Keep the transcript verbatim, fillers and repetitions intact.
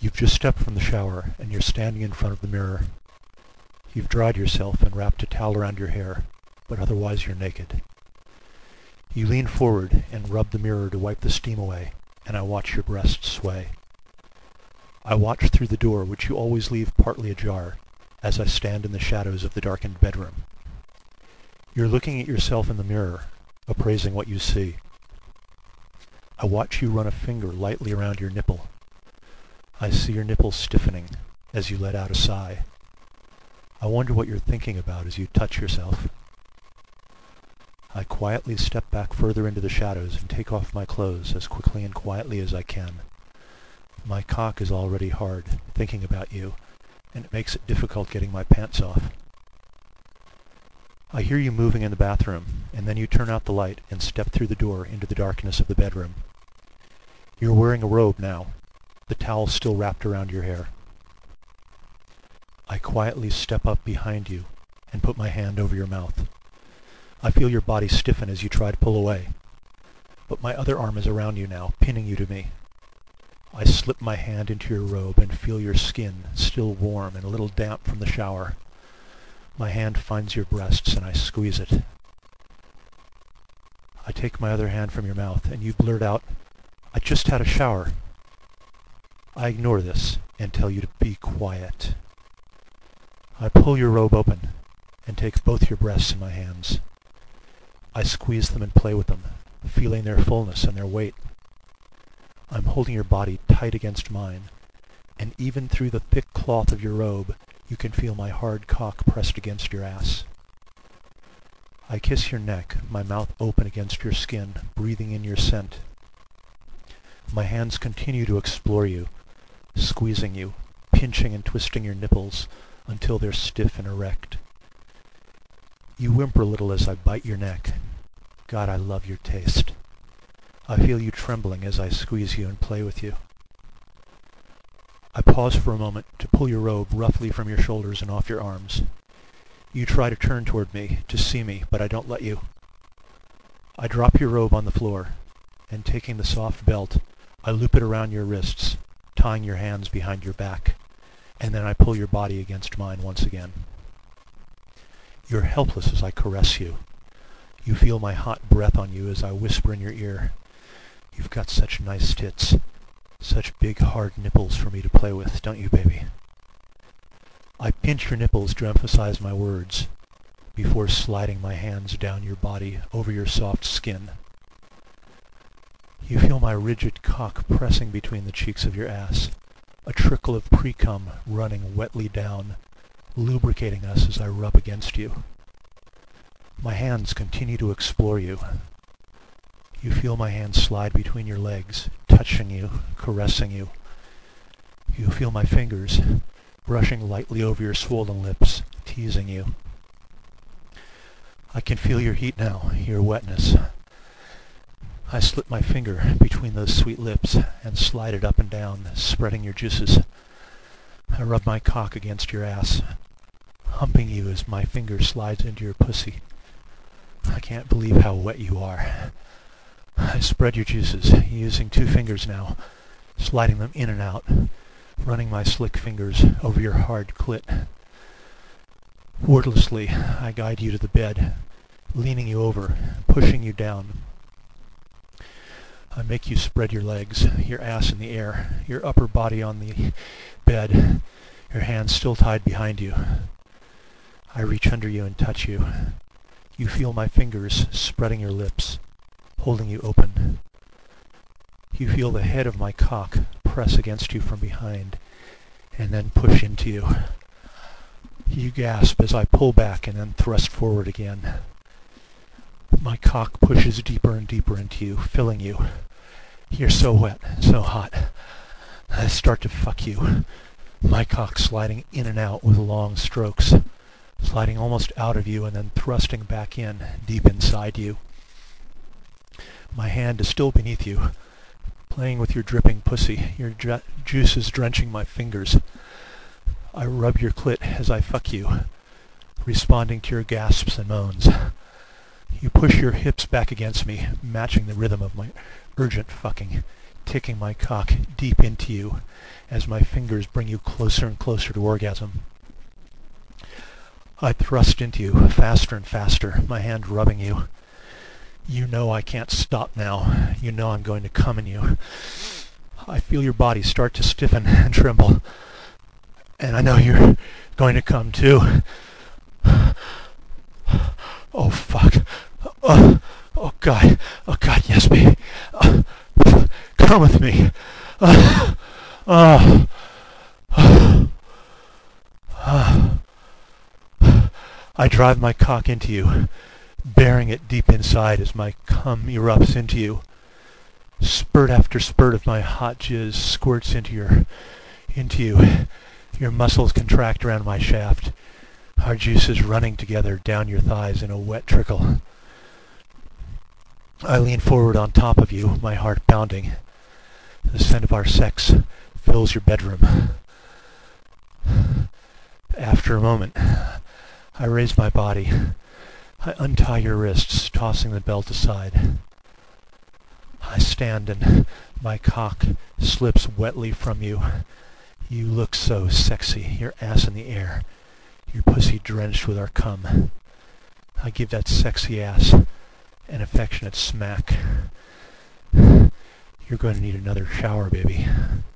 You've just stepped from the shower, and you're standing in front of the mirror. You've dried yourself and wrapped a towel around your hair, but otherwise you're naked. You lean forward and rub the mirror to wipe the steam away, and I watch your breasts sway. I watch through the door, which you always leave partly ajar, as I stand in the shadows of the darkened bedroom. You're looking at yourself in the mirror, appraising what you see. I watch you run a finger lightly around your nipple. I see your nipple stiffening as you let out a sigh. I wonder what you're thinking about as you touch yourself. I quietly step back further into the shadows and take off my clothes as quickly and quietly as I can. My cock is already hard, thinking about you, and it makes it difficult getting my pants off. I hear you moving in the bathroom, and then you turn out the light and step through the door into the darkness of the bedroom. You're wearing a robe now, the towel still wrapped around your hair. I quietly step up behind you and put my hand over your mouth. I feel your body stiffen as you try to pull away, but my other arm is around you now, pinning you to me. I slip my hand into your robe and feel your skin, still warm and a little damp from the shower. My hand finds your breasts and I squeeze it. I take my other hand from your mouth and you blurt out, "I just had a shower." I ignore this and tell you to be quiet. I pull your robe open and take both your breasts in my hands. I squeeze them and play with them, feeling their fullness and their weight. I'm holding your body tight against mine, and even through the thick cloth of your robe, you can feel my hard cock pressed against your ass. I kiss your neck, my mouth open against your skin, breathing in your scent. My hands continue to explore you, squeezing you, pinching and twisting your nipples until they're stiff and erect. You whimper a little as I bite your neck. God, I love your taste. I feel you trembling as I squeeze you and play with you. I pause for a moment to pull your robe roughly from your shoulders and off your arms. You try to turn toward me, to see me, but I don't let you. I drop your robe on the floor, and taking the soft belt, I loop it around your wrists, tying your hands behind your back, and then I pull your body against mine once again. You're helpless as I caress you. You feel my hot breath on you as I whisper in your ear, "You've got such nice tits, such big hard nipples for me to play with, don't you, baby?" I pinch your nipples to emphasize my words, before sliding my hands down your body over your soft skin. You feel my rigid cock pressing between the cheeks of your ass, a trickle of pre-cum running wetly down, lubricating us as I rub against you. My hands continue to explore you. You feel my hands slide between your legs, touching you, caressing you. You feel my fingers brushing lightly over your swollen lips, teasing you. I can feel your heat now, your wetness. I slip my finger between those sweet lips and slide it up and down, spreading your juices. I rub my cock against your ass, humping you as my finger slides into your pussy. I can't believe how wet you are. I spread your juices, using two fingers now, sliding them in and out, running my slick fingers over your hard clit. Wordlessly, I guide you to the bed, leaning you over, pushing you down. I make you spread your legs, your ass in the air, your upper body on the bed, your hands still tied behind you. I reach under you and touch you. You feel my fingers spreading your lips, holding you open. You feel the head of my cock press against you from behind, and then push into you. You gasp as I pull back and then thrust forward again. My cock pushes deeper and deeper into you, filling you. You're so wet, so hot. I start to fuck you, my cock sliding in and out with long strokes, sliding almost out of you and then thrusting back in, deep inside you. My hand is still beneath you, playing with your dripping pussy, your ju- juices drenching my fingers. I rub your clit as I fuck you, responding to your gasps and moans. You push your hips back against me, matching the rhythm of my urgent fucking, ticking my cock deep into you as my fingers bring you closer and closer to orgasm. I thrust into you faster and faster, my hand rubbing you. You know I can't stop now. You know I'm going to come in you. I feel your body start to stiffen and tremble. And I know you're going to come too. Oh, fuck. Oh, oh God. Oh, God, yes, baby. Uh, come with me. Uh, uh, uh, uh. I drive my cock into you, bearing it deep inside as my cum erupts into you. Spurt after spurt of my hot jizz squirts into your, into you. Your muscles contract around my shaft, our juices running together down your thighs in a wet trickle. I lean forward on top of you, my heart pounding. The scent of our sex fills your bedroom. After a moment, I raise my body. I untie your wrists, tossing the belt aside. I stand and my cock slips wetly from you. You look so sexy, your ass in the air, your pussy drenched with our cum. I give that sexy ass an affectionate smack. You're going to need another shower, baby.